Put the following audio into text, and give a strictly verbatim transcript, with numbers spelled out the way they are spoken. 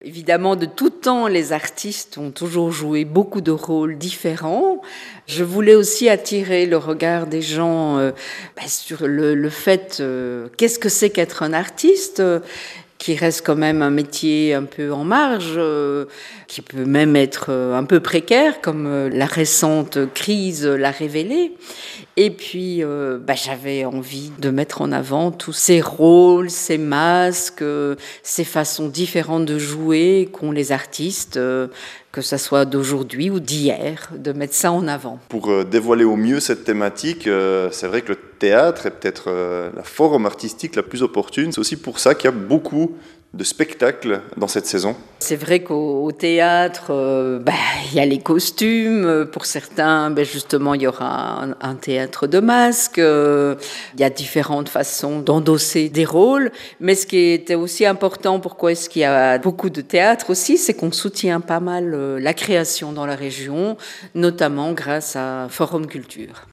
Évidemment, de tout temps, les artistes ont toujours joué beaucoup de rôles différents. Je voulais aussi attirer le regard des gens euh, bah, sur le, le fait euh, qu'est-ce que c'est qu'être un artiste, euh, qui reste quand même un métier un peu en marge, euh, qui peut même être euh, un peu précaire, comme euh, la récente crise l'a révélé. Et puis, euh, bah, j'avais envie de mettre en avant tous ces rôles, ces masques, euh, ces façons différentes de jouer qu'ont les artistes, euh, que ce soit d'aujourd'hui ou d'hier, de mettre ça en avant. Pour euh, dévoiler au mieux cette thématique, euh, c'est vrai que le théâtre est peut-être euh, la forme artistique la plus opportune. C'est aussi pour ça qu'il y a beaucoup de spectacles dans cette saison. C'est vrai qu'au au théâtre, euh, bah, il y a les costumes. Pour certains, bah, justement, il y aura un, un théâtre de masques. Euh, il y a différentes façons d'endosser des rôles. Mais ce qui était aussi important, pourquoi est-ce qu'il y a beaucoup de théâtre aussi, c'est qu'on soutient pas mal euh, la création dans la région, notamment grâce à Forum Culture.